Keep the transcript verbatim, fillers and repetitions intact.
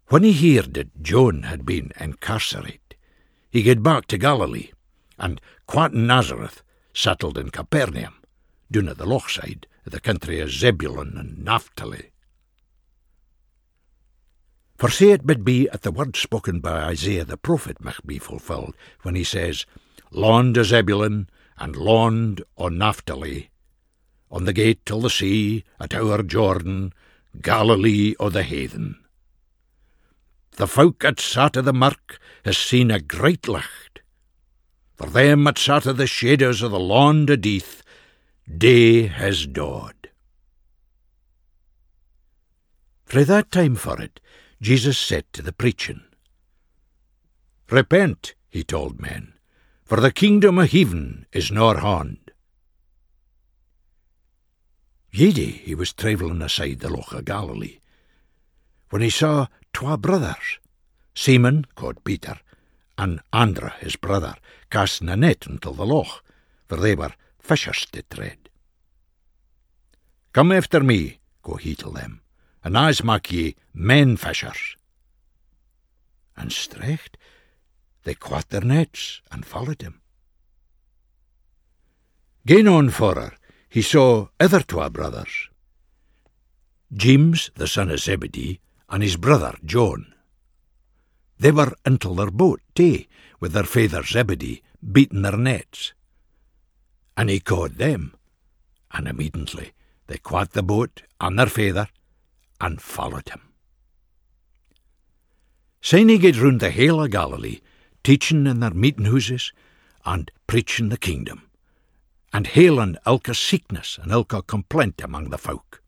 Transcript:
When he heard that John had been incarcerated, he gaed back to Galilee, and quitting Nazareth, settled in Capernaum, down at the loch side of the country of Zebulun and Naphtali. For say it bid be at the word spoken by Isaiah the prophet might be fulfilled, when he says, Land o' Zebulun, and land o' Naphtali, on the gate till the sea, at our Jordan, Galilee o' the heathen. The folk that sat o' the mirk has seen a great licht. For them that sat o' the shadows o' the land o' death, day has dawned. Frae that time for it, Jesus said to the preaching, Repent, he told men, for the kingdom of heaven is nor hand. Yedy he was travelling aside the loch of Galilee, when he saw twa brothers, Simon, called Peter, and Andra, his brother, casting a net until the loch, for they were fishers to trade. Come after me, go he to them, and I's mak ye men fishers. And strecht, they caught their nets and followed him. Gain on forrer, he saw other twa brothers, James, the son of Zebedee, and his brother John. They were until their boat, too, with their father Zebedee, beating their nets. And he caught them, and immediately they caught the boat and their father, and followed him. Syne he gaed round the whole of Galilee, teaching in their meeting houses, and preaching the kingdom, and hailing ilka sickness and ilka complaint among the folk.